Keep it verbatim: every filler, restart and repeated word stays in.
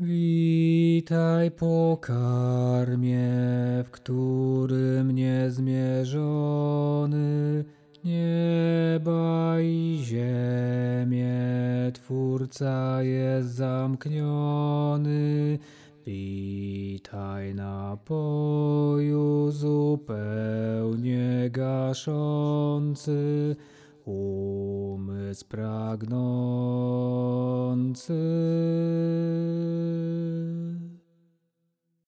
Witaj, pokarmie, w którym niezmierzony nieba i ziemię Twórca jest zamkniony. Witaj, napoju zupełnie gaszący umysł pragnący.